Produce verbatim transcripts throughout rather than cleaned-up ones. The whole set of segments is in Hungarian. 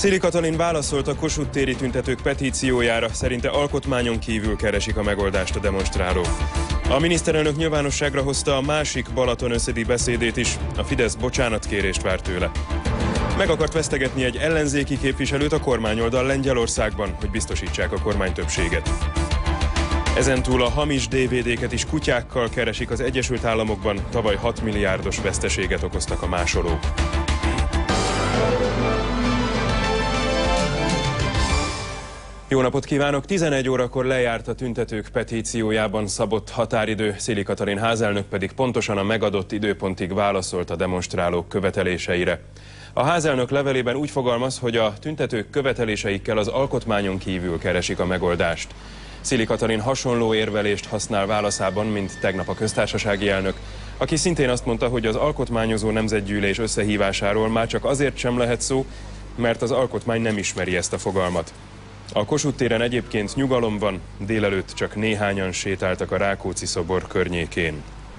Szili Katalin válaszolt a Kossuth téri tüntetők petíciójára, szerinte alkotmányon kívül keresik a megoldást a demonstrálók. A miniszterelnök nyilvánosságra hozta a másik Balatonösszedi beszédét is, a Fidesz bocsánatkérést vár tőle. Meg akart vesztegetni egy ellenzéki képviselőt a kormányoldal Lengyelországban, hogy biztosítsák a kormánytöbbséget. Ezentúl a hamis dé vé dé-ket is kutyákkal keresik az Egyesült Államokban, tavaly hat milliárdos veszteséget okoztak a másolók. Jó napot kívánok! tizenegy órakor lejárt a tüntetők petíciójában szabott határidő, Szili Katalin házelnök pedig pontosan a megadott időpontig válaszolt a demonstrálók követeléseire. A házelnök levelében úgy fogalmaz, hogy a tüntetők követeléseikkel az alkotmányon kívül keresik a megoldást. Szili Katalin hasonló érvelést használ válaszában, mint tegnap a köztársasági elnök, aki szintén azt mondta, hogy az alkotmányozó nemzetgyűlés összehívásáról már csak azért sem lehet szó, mert az alkotmány nem ismeri ezt a fogalmat. A Kossuth téren egyébként nyugalom van, délelőtt csak néhányan sétáltak a Rákóczi-szobor környékén.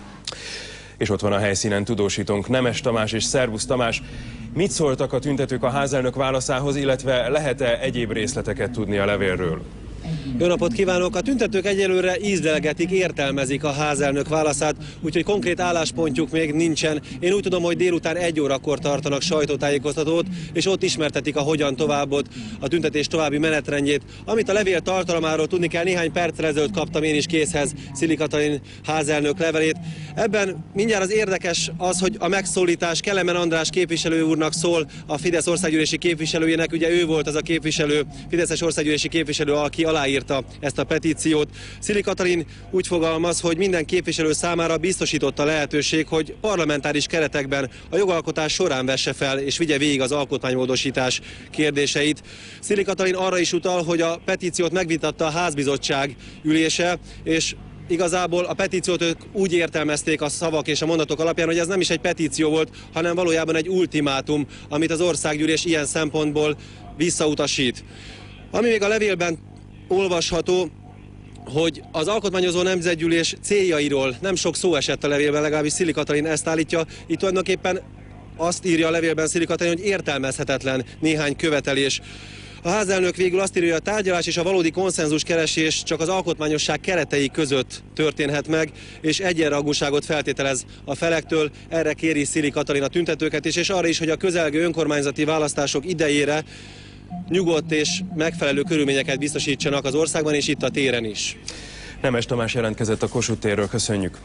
És ott van a helyszínen tudósítónk Nemes Tamás és Szervusz Tamás. Mit szóltak a tüntetők a házelnök válaszához, illetve lehet-e egyéb részleteket tudni a levélről? Jó napot kívánok! A tüntetők egyelőre ízlelgetik, értelmezik a házelnök válaszát, úgyhogy konkrét álláspontjuk még nincsen. Én úgy tudom, hogy délután egy órakor tartanak sajtótájékoztatót, és ott ismertetik a hogyan továbbot, a tüntetés további menetrendjét. Amit a levél tartalmáról tudni kell, néhány perccel ezelőtt kaptam én is készhez Szili Katalin házelnök levelét. Ebben mindjárt az érdekes az, hogy a megszólítás Kelemen András képviselő úrnak szól, a Fidesz országgyűlési képviselőjének. Ugye ő volt az a képviselő, Fideszes országgyűlési képviselő, aki aláírta ezt a petíciót. Szili Katalin úgy fogalmaz, hogy minden képviselő számára biztosította lehetőség, hogy parlamentáris keretekben a jogalkotás során vesse fel és vigye végig az alkotmánymódosítás kérdéseit. Szili Katalin arra is utal, hogy a petíciót megvitatta a házbizottság ülése, és igazából a petíciót ők úgy értelmezték a szavak és a mondatok alapján, hogy ez nem is egy petíció volt, hanem valójában egy ultimátum, amit az országgyűlés ilyen szempontból visszautasít. Ami még a levélben olvasható, hogy az alkotmányozó nemzetgyűlés céljairól nem sok szó esett a levélben, legalábbis Szili Katalin ezt állítja. Itt tulajdonképpen azt írja a levélben Szili Katalin, hogy értelmezhetetlen néhány követelés. A házelnök végül azt írja, hogy a tárgyalás és a valódi konszenzus keresés csak az alkotmányosság keretei között történhet meg, és egyenrangúságot feltételez a felektől. Erre kéri Szili Katalin a tüntetőket is, és arra is, hogy a közelgő önkormányzati választások idejére nyugodt és megfelelő körülményeket biztosítsanak az országban és itt a téren is. Nemes Tamás jelentkezett a Kossuth térről, köszönjük.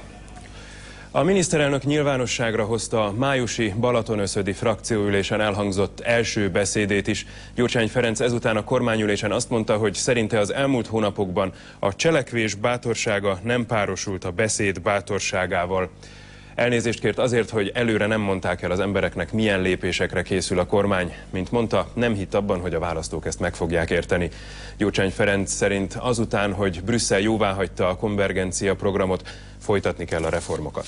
A miniszterelnök nyilvánosságra hozta a májusi Balatonösszödi frakcióülésen elhangzott első beszédét is. Gyurcsány Ferenc ezután a kormányülésen azt mondta, hogy szerinte az elmúlt hónapokban a cselekvés bátorsága nem párosult a beszéd bátorságával. Elnézést kért azért, hogy előre nem mondták el az embereknek, milyen lépésekre készül a kormány. Mint mondta, nem hitt abban, hogy a választók ezt meg fogják érteni. Gyurcsány Ferenc szerint azután, hogy Brüsszel jóváhagyta a konvergencia programot, folytatni kell a reformokat.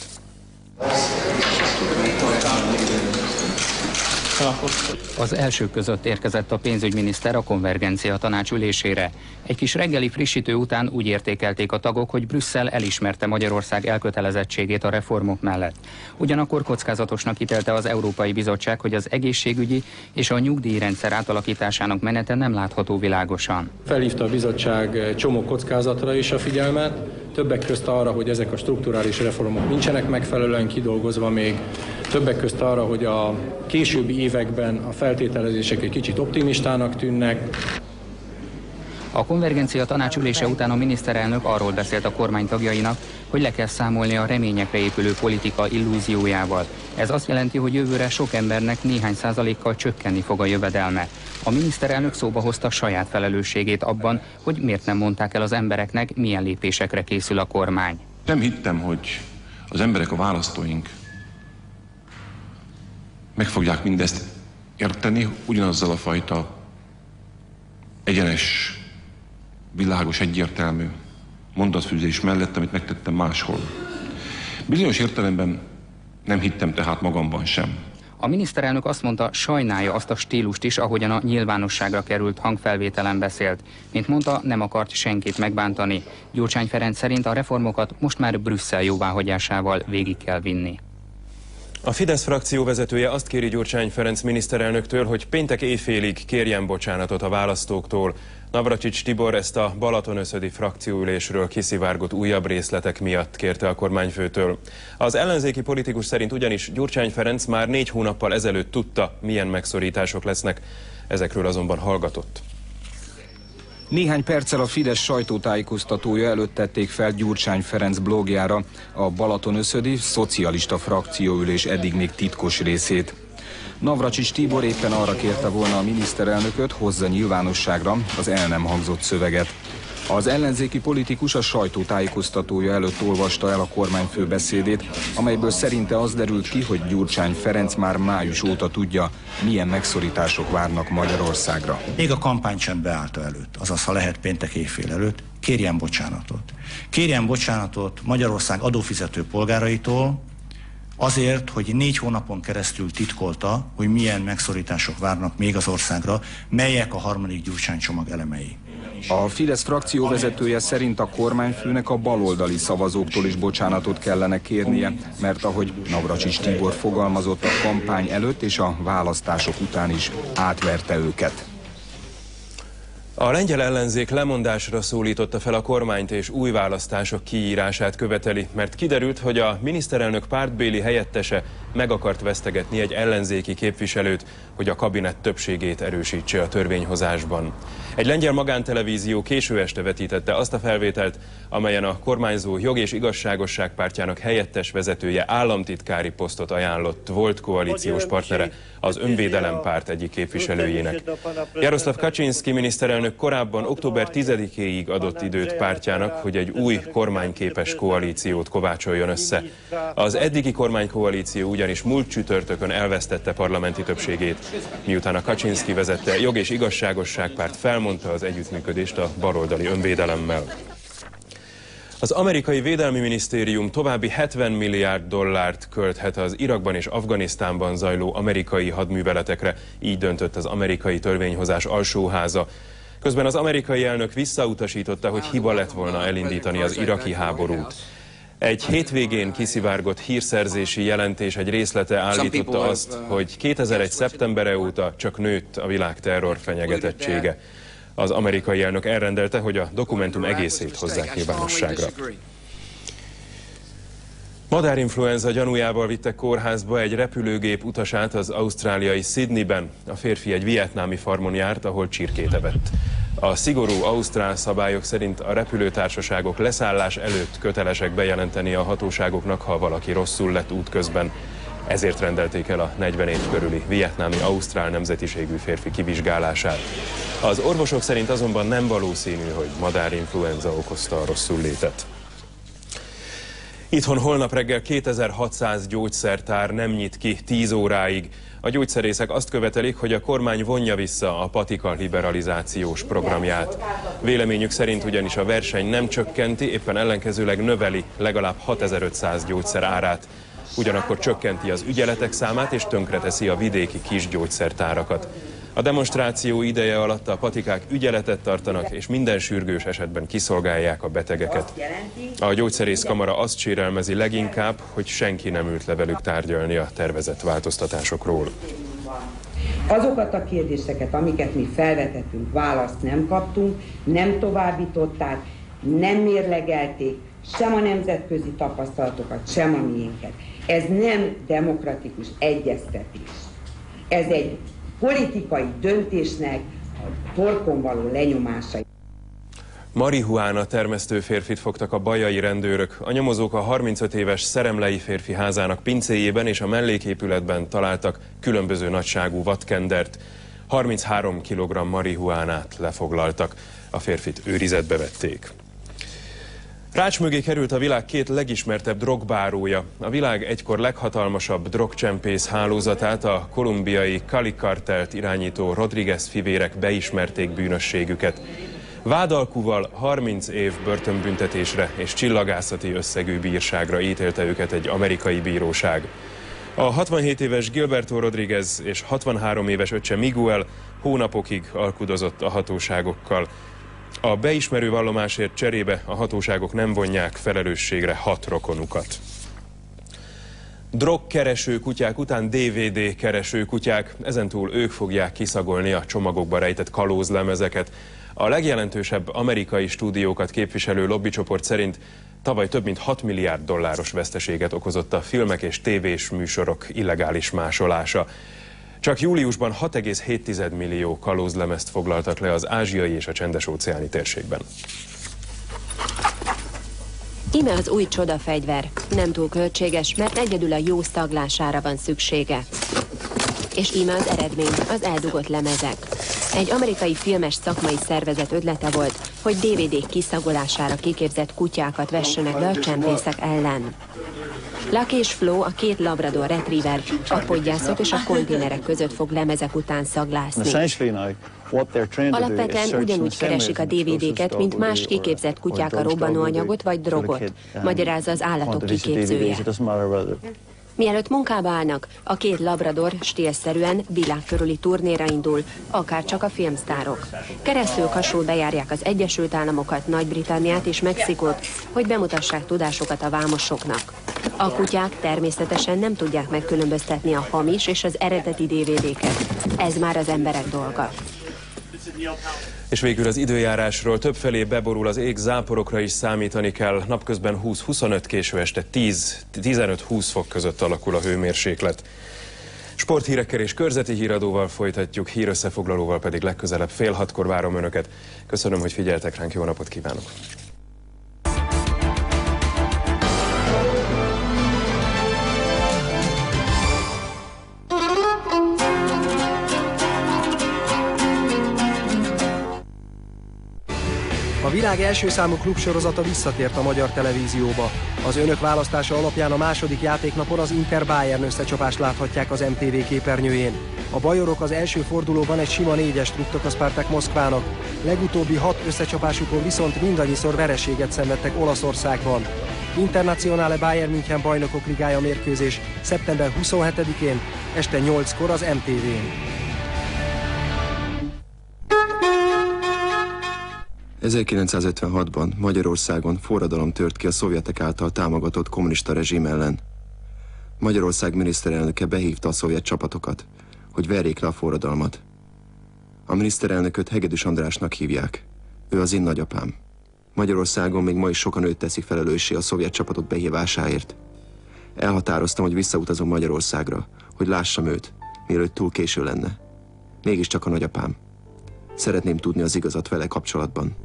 Az elsők között érkezett a pénzügyminiszter a konvergencia tanács ülésére. Egy kis reggeli frissítő után úgy értékelték a tagok, hogy Brüsszel elismerte Magyarország elkötelezettségét a reformok mellett. Ugyanakkor kockázatosnak ítélte az Európai Bizottság, hogy az egészségügyi és a nyugdíjrendszer átalakításának menete nem látható világosan. Felhívta a bizottság csomó kockázatra is a figyelmet, többek közt arra, hogy ezek a strukturális reformok nincsenek megfelelően kidolgozva még, többek közt arra, hogy a későbbi években a feltételezések egy kicsit optimistának tűnnek. A konvergencia tanácsülése után a miniszterelnök arról beszélt a kormány tagjainak, hogy le kell számolni a reményekre épülő politika illúziójával. Ez azt jelenti, hogy jövőre sok embernek néhány százalékkal csökkenni fog a jövedelme. A miniszterelnök szóba hozta saját felelősségét abban, hogy miért nem mondták el az embereknek, milyen lépésekre készül a kormány. Nem hittem, hogy az emberek, a választóink meg fogják mindezt érteni, ugyanazzal a fajta egyenes, világos, egyértelmű mondatfűzés mellett, amit megtettem máshol. Bizonyos értelemben nem hittem tehát magamban sem. A miniszterelnök azt mondta, sajnálja azt a stílust is, ahogyan a nyilvánosságra került hangfelvételen beszélt. Mint mondta, nem akart senkit megbántani. Gyurcsány Ferenc szerint a reformokat most már Brüsszel jóváhagyásával végig kell vinni. A Fidesz frakció vezetője azt kéri Gyurcsány Ferenc miniszterelnöktől, hogy péntek éjfélig kérjen bocsánatot a választóktól. Navracsics Tibor ezt a Balatonöszödi frakcióülésről kiszivárgott újabb részletek miatt kérte a kormányfőtől. Az ellenzéki politikus szerint ugyanis Gyurcsány Ferenc már négy hónappal ezelőtt tudta, milyen megszorítások lesznek. Ezekről azonban hallgatott. Néhány perccel a Fidesz sajtótájékoztatója előtt tették fel Gyurcsány Ferenc blogjára a Balatonöszödi szocialista frakcióülés eddig még titkos részét. Navracsics Tibor éppen arra kérte volna a miniszterelnököt, hozza nyilvánosságra az el nem hangzott szöveget. Az ellenzéki politikus a sajtótájékoztatója előtt olvasta el a kormányfő beszédét, amelyből szerinte az derült ki, hogy Gyurcsány Ferenc már május óta tudja, milyen megszorítások várnak Magyarországra. Még a kampánycsend beállta előtt, azaz ha lehet péntek éjfél előtt, kérjen bocsánatot. Kérjen bocsánatot Magyarország adófizető polgáraitól, azért, hogy négy hónapon keresztül titkolta, hogy milyen megszorítások várnak még az országra, melyek a harmadik Gyurcsány csomag elemei. A Fidesz frakció vezetője szerint a kormányfőnek a baloldali szavazóktól is bocsánatot kellene kérnie, mert ahogy Navracsics Tibor fogalmazott, a kampány előtt és a választások után is átverte őket. A lengyel ellenzék lemondásra szólította fel a kormányt és új választások kiírását követeli, mert kiderült, hogy a miniszterelnök pártbéli helyettese meg akart vesztegetni egy ellenzéki képviselőt, hogy a kabinet többségét erősítse a törvényhozásban. Egy lengyel magántelevízió késő este vetítette azt a felvételt, amelyen a kormányzó Jog és Igazságosság pártjának helyettes vezetője államtitkári posztot ajánlott volt koalíciós partnere, az Önvédelem párt egyik képviselőjének. Jaroszlav Kaczynszki miniszterelnök korábban október tizedikéig adott időt pártjának, hogy egy új kormányképes koalíciót kovácsoljon össze. Az eddigi kormánykoalíció ugyanis múlt csütörtökön elvesztette parlamenti többségét, miután a Kaczynszki vezette Jog és Igazságosság párt felmondta az együttműködést a baloldali Önvédelemmel. Az amerikai védelmi minisztérium további hetven milliárd dollárt költhet az Irakban és Afganisztánban zajló amerikai hadműveletekre, így döntött az amerikai törvényhozás alsóháza. Közben az amerikai elnök visszautasította, hogy hiba lett volna elindítani az iraki háborút. Egy hétvégén kiszivárgott hírszerzési jelentés egy részlete állította azt, hogy kétezer-egy szeptembere óta csak nőtt a világ terror fenyegetettsége. Az amerikai elnök elrendelte, hogy a dokumentum egészét hozzák nyilvánosságra. Madárinfluenza gyanújával vittek kórházba egy repülőgép utasát az ausztráliai Sydneyben. A férfi egy vietnámi farmon járt, ahol csirkét evett. A szigorú ausztrál szabályok szerint a repülőtársaságok leszállás előtt kötelesek bejelenteni a hatóságoknak, ha valaki rosszul lett útközben. Ezért rendelték el a negyven év körüli vietnámi ausztrál nemzetiségű férfi kivizsgálását. Az orvosok szerint azonban nem valószínű, hogy madárinfluenza okozta a rosszullétet. Itthon holnap reggel kétezer-hatszáz gyógyszertár nem nyit ki tíz óráig. A gyógyszerészek azt követelik, hogy a kormány vonja vissza a patika liberalizációs programját. Véleményük szerint ugyanis a verseny nem csökkenti, éppen ellenkezőleg növeli legalább hatezer-ötszáz gyógyszer árát. Ugyanakkor csökkenti az ügyeletek számát és tönkreteszi a vidéki kis gyógyszertárakat. A demonstráció ideje alatt a patikák ügyeletet tartanak, és minden sürgős esetben kiszolgálják a betegeket. A gyógyszerészkamara azt sérelmezi leginkább, hogy senki nem ült le velük tárgyalni a tervezett változtatásokról. Azokat a kérdéseket, amiket mi felvetettünk, választ nem kaptunk, nem továbbították, nem mérlegelték, sem a nemzetközi tapasztalatokat, sem a miénket. Ez nem demokratikus egyeztetés. Ez egy politikai döntésnek a torkon való lenyomása. Marihuána termesztő férfit fogtak a bajai rendőrök. A nyomozók a harmincöt éves szeremlei férfi házának pincéjében és a melléképületben találtak különböző nagyságú vadkendert. harminchárom kilogramm marihuánát lefoglaltak. A férfit őrizetbe vették. Rács mögé került a világ két legismertebb drogbárója. A világ egykor leghatalmasabb drogcsempész hálózatát, a kolumbiai Cali kartelt irányító Rodriguez fivérek beismerték bűnösségüket. Vádalkúval harminc év börtönbüntetésre és csillagászati összegű bírságra ítélte őket egy amerikai bíróság. A hatvanhét éves Gilberto Rodriguez és hatvanhárom éves öccse Miguel hónapokig alkudozott a hatóságokkal. A beismerő vallomásért cserébe a hatóságok nem vonják felelősségre hat rokonukat. Drogkereső kutyák után dé vé dé kereső kutyák, ezentúl ők fogják kiszagolni a csomagokba rejtett kalózlemezeket. A legjelentősebb amerikai stúdiókat képviselő lobbycsoport szerint tavaly több mint hat milliárd dolláros veszteséget okozott a filmek és tévés műsorok illegális másolása. Csak júliusban hat egész hét millió kalózlemezt foglaltak le az ázsiai és a csendes-óceáni térségben. Íme az új csodafegyver. Nem túl költséges, mert egyedül a jó szaglására van szüksége. És íme az eredmény, az eldugott lemezek. Egy amerikai filmes szakmai szervezet ötlete volt, hogy dé vé dé kiszagolására kiképzett kutyákat vessenek le a csempészek ellen. Lucky és Flo, a két labrador retriever, a podgyászok és a konténerek között fog lemezek után szaglászni. Alapvetően ugyanúgy keresik a dé vé déket, mint más kiképzett kutyák a robbanóanyagot vagy drogot, magyarázza az állatok kiképzője. Mielőtt munkába állnak, a két labrador stílszerűen világkörüli turnéra indul, akár csak a filmsztárok. Keresztül kasul bejárják az Egyesült Államokat, Nagy-Britanniát és Mexikót, hogy bemutassák tudásukat a vámosoknak. A kutyák természetesen nem tudják megkülönböztetni a hamis és az eredeti dé vé déket. Ez már az emberek dolga. És végül az időjárásról: többfelé beborul az ég, záporokra is számítani kell. Napközben húsz-huszonöt, késő este tíz-tizenöt-húsz fok között alakul a hőmérséklet. Sporthírekkel és körzeti híradóval folytatjuk, hírösszefoglalóval pedig legközelebb fél hatkor várom Önöket. Köszönöm, hogy figyeltek ránk, jó napot kívánok! A világ első számú klubsorozata visszatért a magyar televízióba. Az önök választása alapján a második játéknapon az Inter-Bayern összecsapást láthatják az em té vé képernyőjén. A bajorok az első fordulóban egy sima négyest rúgtak a Spartak Moszkvának. Legutóbbi hat összecsapásukon viszont mindannyiszor vereséget szenvedtek Olaszországban. Internacionale Bayern München Bajnokok Ligája mérkőzés szeptember huszonhetedikén este nyolckor az em té vén. ezerkilencszázötvenhatban Magyarországon forradalom tört ki a szovjetek által támogatott kommunista rezsim ellen. Magyarország miniszterelnöke behívta a szovjet csapatokat, hogy verjék le a forradalmat. A miniszterelnököt Hegedűs Andrásnak hívják. Ő az én nagyapám. Magyarországon még ma is sokan őt teszik felelőssé a szovjet csapatok behívásáért. Elhatároztam, hogy visszautazom Magyarországra, hogy lássam őt, mielőtt túl késő lenne. Mégiscsak a nagyapám. Szeretném tudni az igazat vele kapcsolatban.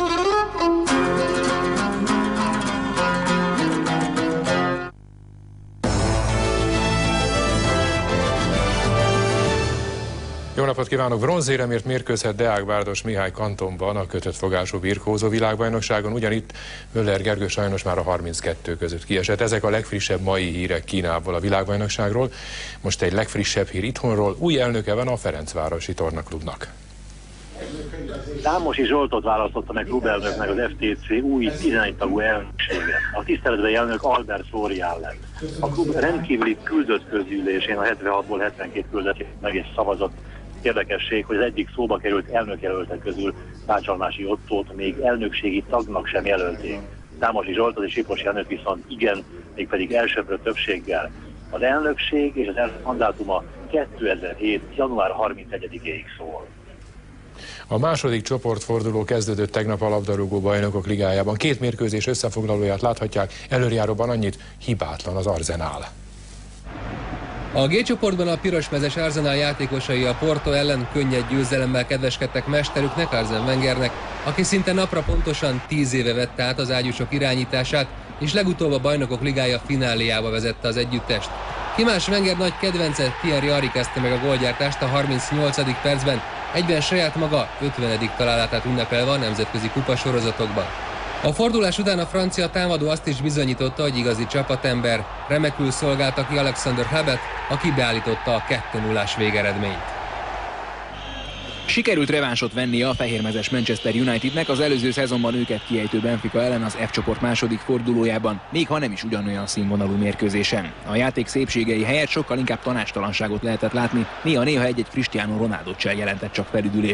Jó napot kívánok! Bronzéremért mérkőzhet Deák Bárdos Mihály kantonban a kötött fogású birkózó világbajnokságon, ugyanitt Möller Gergő sajnos már a harminckettő között kiesett. Ezek a legfrissebb mai hírek Kínából, a világbajnokságról. Most egy legfrissebb hír itthonról: új elnöke van a Ferencvárosi Tornaklubnak. Zámosi Zsoltot választotta meg klubelnöknek az ef té cé új tizenegy tagú elnökséget. A tiszteletbeli elnök Albert Florián lett. A klub rendkívüli küldött közgyűlésén a hetvenhatból hetvenkét küldött meg és szavazott. Érdekesség, hogy az egyik szóba került elnökjelöltek közül, Bácsalmási Ottót még elnökségi tagnak sem jelölték. Zámosi Zsolt, az és Siposi elnök viszont igen, mégpedig elsöprő többséggel. Az elnökség és az elnök mandátuma kétezer-hét. január harmincegyedikéig szól. A második csoportforduló kezdődött tegnap a labdarúgó bajnokok ligájában. Két mérkőzés összefoglalóját láthatják, előjáróban annyit: hibátlan az Arsenal. A G csoportban a pirosmezes Arsenal játékosai a Porto ellen könnyed győzelemmel kedveskedtek mesterüknek, Arsene Wengernek, aki szinte napra pontosan tíz éve vette át az ágyúsok irányítását, és legutóbb a Bajnokok Ligája fináléjába vezette az együttest. Ki más Wenger nagy kedvence, Thierry Henry kezdte meg a gólgyártást a harmincnyolcadik percben, egyben saját maga ötvenedik találátát ünnepelve a nemzetközi kupasorozatokban. A fordulás után a francia támadó azt is bizonyította, hogy igazi csapatember. Remekül szolgálta ki Alexander Hlebet, aki beállította a kettő nullás végeredményt. Sikerült revánsot vennie a fehérmezes Manchester Unitednek az előző szezonban őket kiejtő Benfica ellen az F csoport második fordulójában, még ha nem is ugyanolyan színvonalú mérkőzésen. A játék szépségei helyett sokkal inkább tanácstalanságot lehetett látni, néha-néha egy-egy Cristiano Ronaldot sem jelentett csak felüdülést.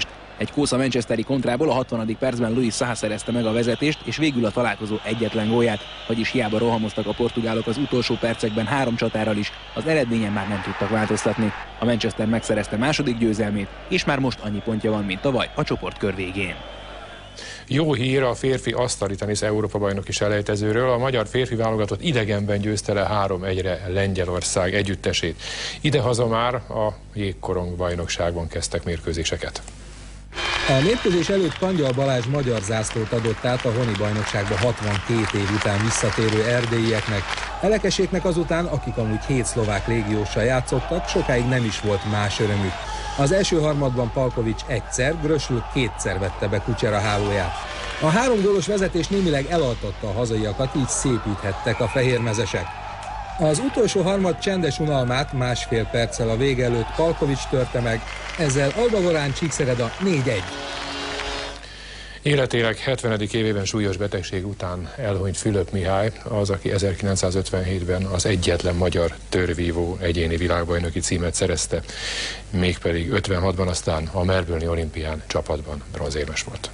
Egy kósza manchesteri kontrából a hatvanadik percben Luis Saha szerezte meg a vezetést, és végül a találkozó egyetlen gólját, vagyis hiába rohamoztak a portugálok az utolsó percekben három csatárral is, az eredményen már nem tudtak változtatni. A Manchester megszerezte második győzelmét, és már most annyi pontja van, mint tavaly a csoportkör végén. Jó hír a férfi asztali tenisz Európa-bajnoki selejtezőről. A magyar férfi válogatott idegenben győzte le három egyre Lengyelország együttesét. Idehaza már a jégkorong bajnokságban kezdtek mérkőzéseket. A mérkőzés előtt Kangyal Balázs magyar zászlót adott át a honi bajnokságba hatvankét év után visszatérő erdélyieknek. Elekeséknek azután, akik amúgy hét szlovák légióssal játszottak, sokáig nem is volt más örömük. Az első harmadban Palkovics egyszer, Grösl kétszer vette be Kucsera hálóját. A három gólos vezetés némileg elaltatta a hazaiakat, így szépíthettek a fehérmezesek. Az utolsó harmad csendes unalmát másfél perccel a vége előtt Palkovics törte meg, ezzel Albagorán Csíkszereda négy egy. Életének hetvenedik évében súlyos betegség után elhunyt Fülöp Mihály, az, aki ezerkilencszázötvenhétben az egyetlen magyar tőrvívó egyéni világbajnoki címet szerezte, mégpedig ötvenhatban aztán a Melbourne-i olimpián csapatban bronzérmes volt.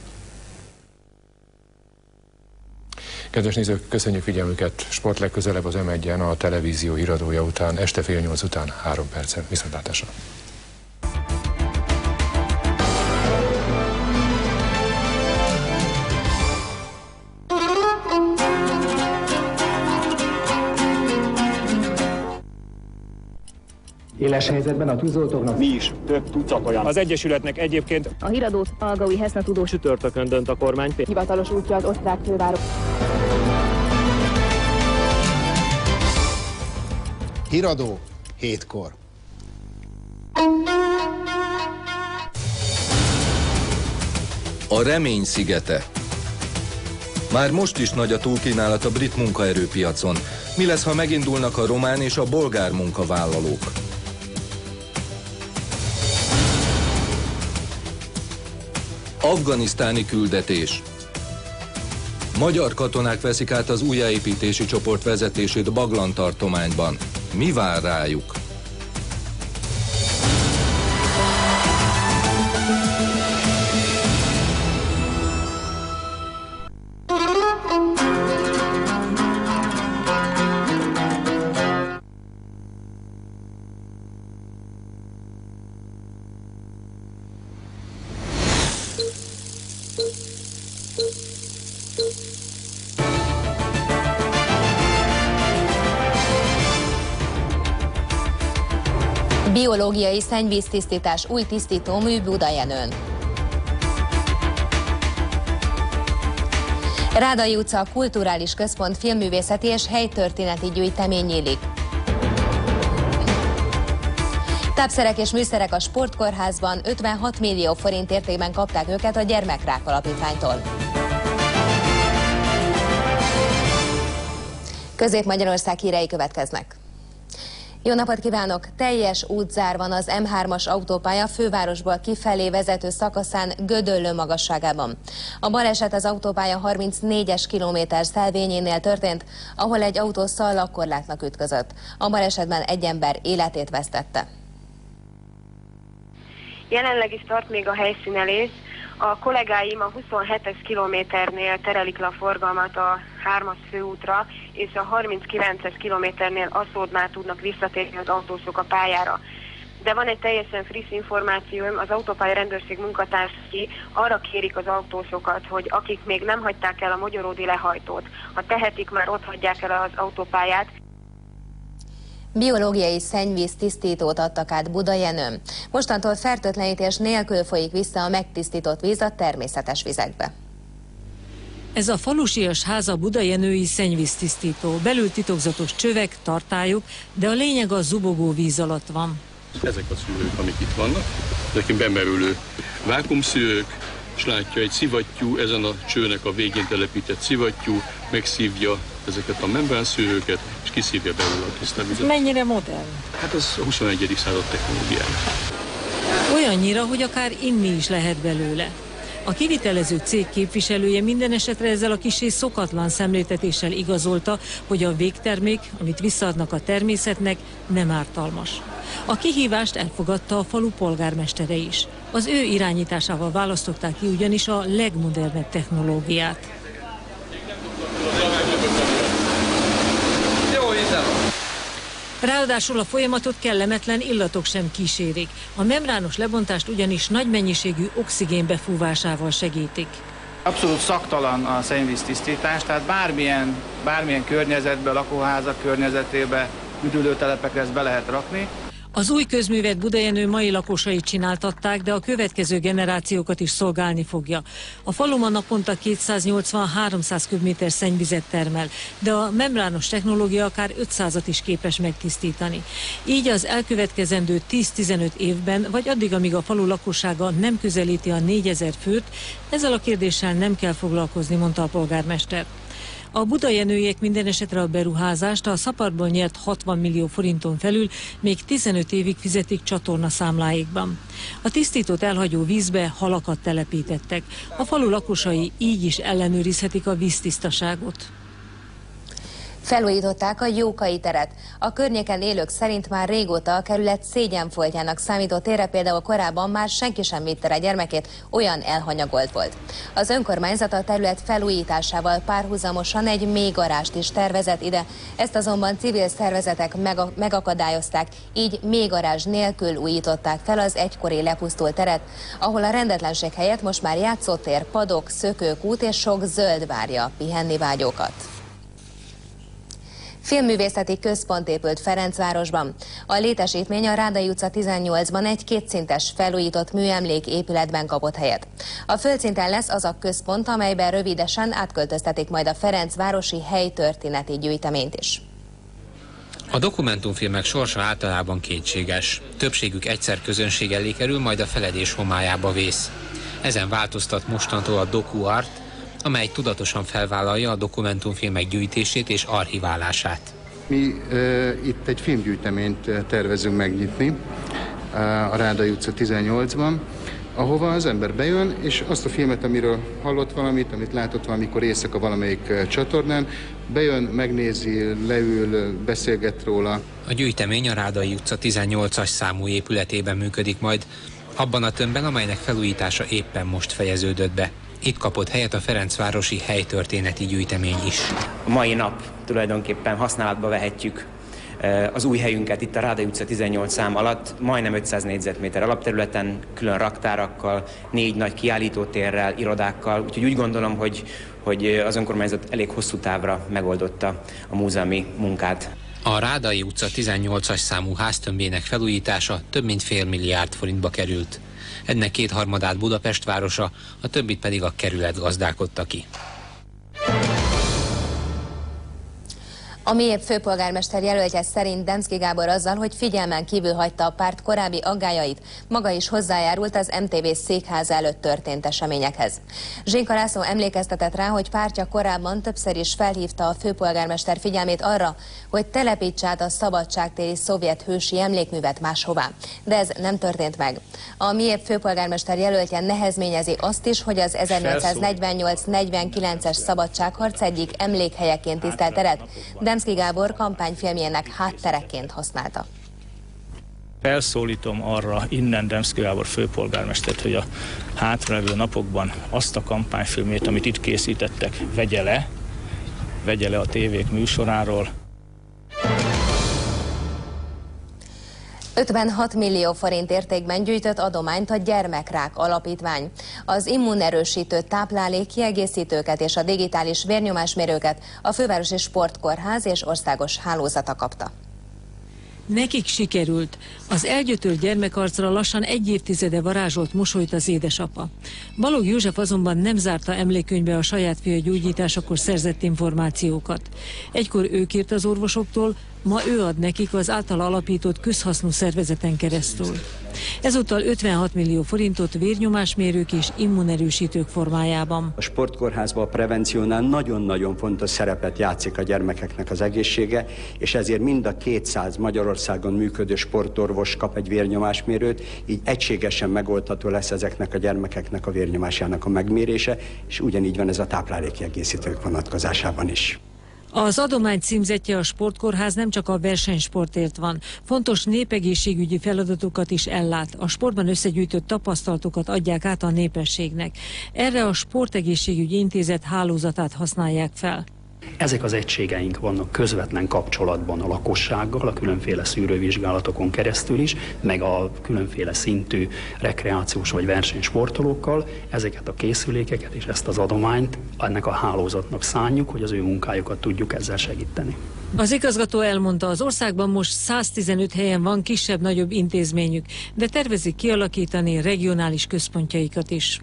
Kedves nézők, köszönjük figyelmüket! Sport legközelebb az em egyen a televízió híradója után, este fél nyolc után három percen. Viszontlátásra! Éles helyzetben a tűzoltóknak mi is több tucat olyan. Az Egyesületnek egyébként a híradót Algaui Heszna tudós csütörtökön dönt a kormány. Hivatalos útja az osztrák főváros. Híradó hétkor. A remény szigete. Már most is nagy a túlkínálat a brit munkaerőpiacon. Mi lesz, ha megindulnak a román és a bolgár munkavállalók? Afganisztáni küldetés. Magyar katonák veszik át az újjáépítési csoport vezetését Baglan tartományban. Mi vár rájuk? Biológiai szennyvíztisztítás új tisztítómű Budajenőn. Rádai utca Kulturális Központ filmművészeti és helytörténeti gyűjtemény nyílik. Tápszerek és műszerek a Sportkórházban, ötvenhat millió forint értékben kapták őket a Gyermekrák Alapítványtól. Közép-Magyarország hírei következnek. Jó napot kívánok! Teljes útzár van az em hármas autópálya fővárosból kifelé vezető szakaszán Gödöllő magasságában. A baleset az autópálya harmincnégyes kilométer szelvényénél történt, ahol egy autó szallagkorlátnak ütközött. A balesetben egy ember életét vesztette. Jelenleg is tart még a helyszínelés. A kollégáim a huszonhetes kilométernél terelik le a forgalmat a hármas főútra, és a harminckilences kilométernél Aszódnál tudnak visszatérni az autósok a pályára. De van egy teljesen friss információm, az autópálya rendőrség munkatársai arra kérik az autósokat, hogy akik még nem hagyták el a Mogyoródi lehajtót, ha tehetik, már ott hagyják el az autópályát. Biológiai szennyvíz tisztítót adtak át Budajenőn. Mostantól fertőtlenítés nélkül folyik vissza a megtisztított víz a természetes vizekbe. Ez a falusias háza budajenői szennyvíztisztító. Belül titokzatos csövek, tartályok, de a lényeg a zubogó víz alatt van. Ezek a szűrők, amik itt vannak, ezek bemerülő vákumszűrők, és látja egy szivattyú, ezen a csőnek a végén telepített szivattyú megszívja ezeket a membránszűrőket, és kiszívja belőle a tiszta vizet. Mennyire modern? Hát ez a huszonegyedik század technológiája. Olyannyira, hogy akár inni is lehet belőle. A kivitelező cég képviselője minden esetre ezzel a kissé szokatlan szemléltetéssel igazolta, hogy a végtermék, amit visszaadnak a természetnek, nem ártalmas. A kihívást elfogadta a falu polgármestere is. Az ő irányításával választották ki ugyanis a legmodernebb technológiát. Ráadásul a folyamatot kellemetlen illatok sem kísérik. A membrános lebontást ugyanis nagy mennyiségű oxigén befúvásával segítik. Abszolút szaktalan a szennyvíztisztítás, tehát bármilyen, bármilyen környezetbe, lakóházak környezetébe, üdülőtelepekre ezt be lehet rakni. Az új közművet Budajenő mai lakosai csináltatták, de a következő generációkat is szolgálni fogja. A faluban naponta kétszáznyolcvan-háromszáz köbméter szennyvizet termel, de a membrános technológia akár ötszázat is képes megtisztítani. Így az elkövetkezendő tíz-tizenöt évben, vagy addig, amíg a falu lakossága nem közelíti a négyezer főt, ezzel a kérdéssel nem kell foglalkozni, mondta a polgármester. A budajenőiek minden esetre a beruházást a Szaparból nyert hatvan millió forinton felül még tizenöt évig fizetik csatorna számláikban. A tisztítót elhagyó vízbe halakat telepítettek. A falu lakosai így is ellenőrizhetik a víztisztaságot. Felújították a Jókai teret. A környéken élők szerint már régóta a kerület szégyenfoltjának számított térre, például korábban már senki sem vitte rá gyermekét, olyan elhanyagolt volt. Az önkormányzat a terület felújításával párhuzamosan egy mélygarást is tervezett ide, ezt azonban civil szervezetek meg- megakadályozták, így mélygarázs nélkül újították fel az egykori lepusztult teret, ahol a rendetlenség helyett most már játszótér, padok, szökőkút és sok zöld várja a pihenni vágyókat. Filmművészeti központ épült Ferencvárosban. A létesítmény a Rádai utca tizennyolcban egy kétszintes felújított műemlék épületben kapott helyet. A földszinten lesz az a központ, amelyben rövidesen átköltöztetik majd a Ferencvárosi helytörténeti gyűjteményt is. A dokumentumfilmek sorsa általában kétséges. Többségük egyszer közönség elé kerül, majd a feledés homályába vész. Ezen változtat mostantól a DocuArt, amely tudatosan felvállalja a dokumentumfilmek gyűjtését és archiválását. Mi e, itt egy filmgyűjteményt tervezünk megnyitni a Rádai utca tizennyolcban, ahova az ember bejön, és azt a filmet, amiről hallott valamit, amit látott valamikor éjszaka valamelyik csatornán, bejön, megnézi, leül, beszélget róla. A gyűjtemény a Rádai utca tizennyolcas számú épületében működik majd, abban a tömbben, amelynek felújítása éppen most fejeződött be. Itt kapott helyet a Ferencvárosi helytörténeti gyűjtemény is. A mai nap tulajdonképpen használatba vehetjük az új helyünket itt a Rádai utca tizennyolc szám alatt, majdnem ötszáz négyzetméter alapterületen, külön raktárakkal, négy nagy kiállítótérrel, irodákkal, úgyhogy úgy gondolom, hogy, hogy az önkormányzat elég hosszú távra megoldotta a múzeumi munkát. A Rádai utca tizennyolcas számú háztömbjének felújítása több mint fél milliárd forintba került. Ennek kétharmadát Budapest városa, a többit pedig a kerület gazdálkodta ki. A mélyebb főpolgármester jelöltje szerint Demszky Gábor azzal, hogy figyelmen kívül hagyta a párt korábbi aggályait, maga is hozzájárult az em té vé székháza előtt történt eseményekhez. Zsinka László emlékeztetett rá, hogy pártja korábban többször is felhívta a főpolgármester figyelmét arra, hogy telepítse át a szabadságtéri szovjet hősi emlékművet máshová. De ez nem történt meg. A mélyebb főpolgármester jelöltje nehezményezi azt is, hogy az ezernyolcszáznegyvennyolc negyvenkilences szabadságharc egyik emlékhelyeként tisztelt teret Demszky Gábor kampányfilmjének háttereként használta. Felszólítom arra innen Demszky Gábor főpolgármestert, hogy a hátralévő napokban azt a kampányfilmjét, amit itt készítettek, vegye le, vegye le a tévék műsoráról. ötvenhat millió forint értékben gyűjtött adományt a Gyermekrák Alapítvány. Az immunerősítő táplálék kiegészítőket és a digitális vérnyomásmérőket a Fővárosi Sportkórház és országos hálózata kapta. Nekik sikerült. Az elgyötört gyermekarcra lassan egy évtizede varázsolt mosolyt az édesapa. Balogh József azonban nem zárta emlékkönyvbe a saját fia gyógyításakor szerzett információkat. Egykor ő kért az orvosoktól, ma ő ad nekik az általa alapított közhasznú szervezeten keresztül. Ezúttal ötvenhat millió forintot vérnyomásmérők és immunerősítők formájában. A sportkórházban a prevenciónál nagyon-nagyon fontos szerepet játszik a gyermekeknek az egészsége, és ezért mind a kétszáz Magyarországon működő sportorvos kap egy vérnyomásmérőt, így egységesen megoldható lesz ezeknek a gyermekeknek a vérnyomásának a megmérése, és ugyanígy van ez a táplálékkiegészítők vonatkozásában is. Az adomány címzetje a sportkórház nem csak a versenysportért van, fontos népegészségügyi feladatokat is ellát. A sportban összegyűjtött tapasztalatokat adják át a népességnek. Erre a Sportegészségügyi Intézet hálózatát használják fel. Ezek az egységeink vannak közvetlen kapcsolatban a lakossággal, a különféle szűrővizsgálatokon keresztül is, meg a különféle szintű rekreációs vagy versenysportolókkal. Ezeket a készülékeket és ezt az adományt ennek a hálózatnak szánjuk, hogy az ő munkájukat tudjuk ezzel segíteni. Az igazgató elmondta, az országban most száztizenöt helyen van kisebb-nagyobb intézményük, de tervezik kialakítani regionális központjaikat is.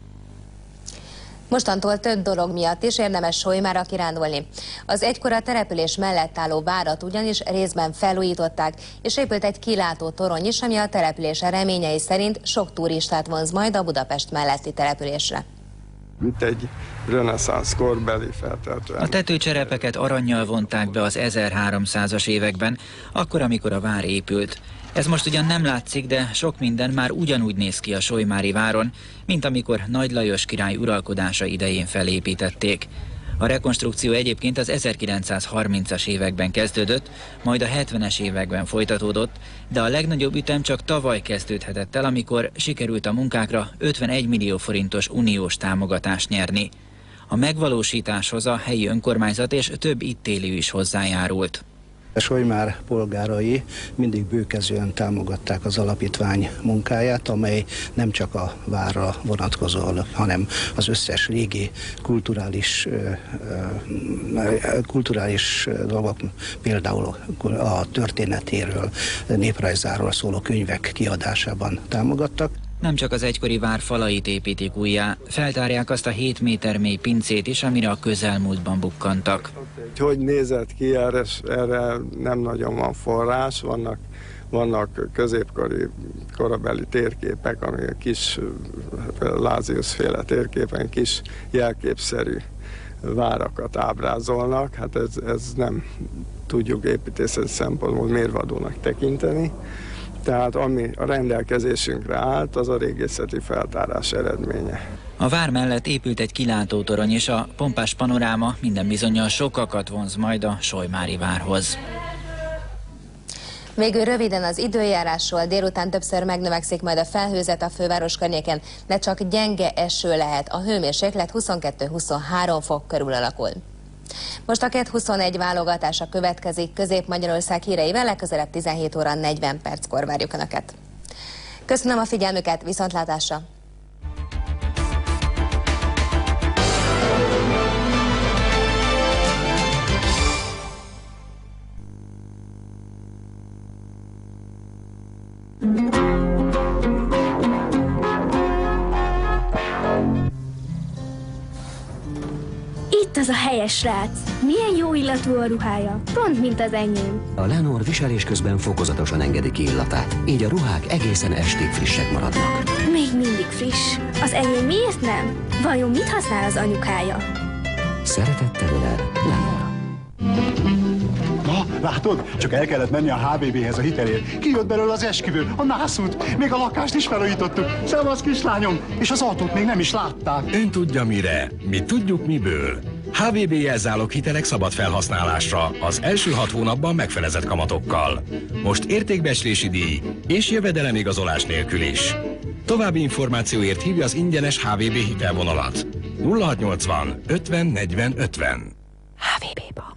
Mostantól több dolog miatt is érdemes Solymára kirándulni. Az egykor a település mellett álló várat ugyanis részben felújították, és épült egy kilátó torony is, ami a település reményei szerint sok turistát vonz majd a Budapest melletti településre. Mint egy reneszánsz korbeli feltehetően. A tetőcserepeket arannyal vonták be az ezerháromszázas években, akkor, amikor a vár épült. Ez most ugyan nem látszik, de sok minden már ugyanúgy néz ki a solymári váron, mint amikor Nagy Lajos király uralkodása idején felépítették. A rekonstrukció egyébként az ezerkilencszázharmincas években kezdődött, majd a hetvenes években folytatódott, de a legnagyobb ütem csak tavaly kezdődhetett el, amikor sikerült a munkákra ötvenegy millió forintos uniós támogatást nyerni. A megvalósításhoz a helyi önkormányzat és több itt élő is hozzájárult. A Solymár polgárai mindig bőkezően támogatták az alapítvány munkáját, amely nem csak a várra vonatkozó, hanem az összes régi kulturális, kulturális dolgok, például a történetéről, néprajzáról szóló könyvek kiadásában támogattak. Nem csak az egykori vár falait építik újjá, feltárják azt a hét méter mély pincét is, amire a közelmúltban bukkantak. Hogy nézett ki, erre, erre nem nagyon van forrás, vannak, vannak középkori korabeli térképek, ami a kis Lázius-féle térképen kis jelképszerű várakat ábrázolnak. Hát ez, ez nem tudjuk építészeti szempontból mérvadónak tekinteni. Tehát ami a rendelkezésünkre állt, az a régészeti feltárás eredménye. A vár mellett épült egy kilátótorony, és a pompás panoráma minden bizonnyal sokakat vonz majd a solymári várhoz. Végül röviden az időjárásról. Délután többször megnövekszik majd a felhőzet a főváros környékén, de csak gyenge eső lehet. A hőmérséklet huszonkettő-huszonhárom fok körül alakul. Most a két huszonegy válogatása következik Közép-Magyarország híreivel, legközelebb tizenhét óra negyven perckor várjuk Önöket. Köszönöm a figyelmüket, viszontlátásra! Itt az a helyes srác. Milyen jó illatú a ruhája, pont mint az enyém. A Lenor viselés közben fokozatosan engedi ki illatát, így a ruhák egészen estig frissek maradnak. Még mindig friss. Az enyém miért nem? Vajon mit használ az anyukája? Szeretettel ölel, Lenor. Na, látod? Csak el kellett menni a há bé béhez a hitelért. Kijött belőle az esküvő, a nászút, még a lakást is felújítottuk. Szevasz, kislányom! És az autót még nem is látták. Ön tudja mire, mi tudjuk miből. há vé bé jelzálog hitelek szabad felhasználásra, az első hat hónapban megfelezett kamatokkal. Most értékbecslési díj és jövedelemigazolás nélkül is. További információért hívja az ingyenes há vé bé hitelvonalat. nulla hatszáznyolcvan ötven negyven ötven. há vé bé Bank.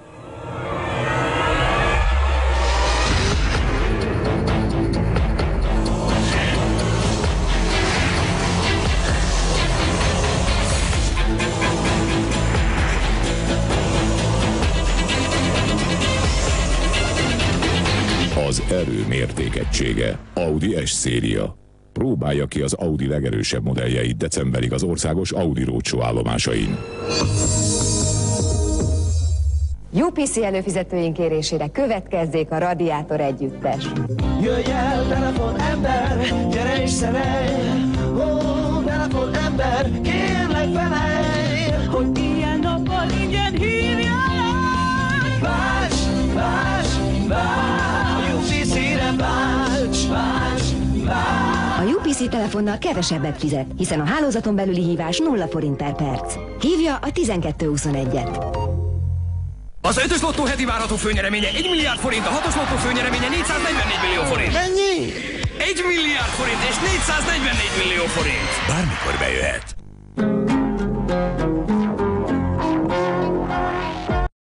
Az erő mértékegysége. Audi S-széria. Próbálja ki az Audi legerősebb modelljeit decemberig az országos Audi Roadshow állomásain. u pé cé előfizetőink kérésére következzék a Radiátor együttes. Jöjj el, telefon ember, gyere és szerelj! Ó, telefon ember, kérlek felelj! Hogy ilyen nappal ingyen hívjál! Válts, válts, válts! A u pé cére válts, válts, válts! A u pé cé telefonnal kevesebbet fizet, hiszen a hálózaton belüli hívás nulla forint per perc. Hívja a tizenkettő huszonegyet. Az ötös lottó heti várható főnyereménye egy milliárd forint, a hatos lottó főnyereménye négyszáznegyvennégy millió forint. Mennyi? egy milliárd forint és négyszáznegyvennégy millió forint. Bármikor bejöhet.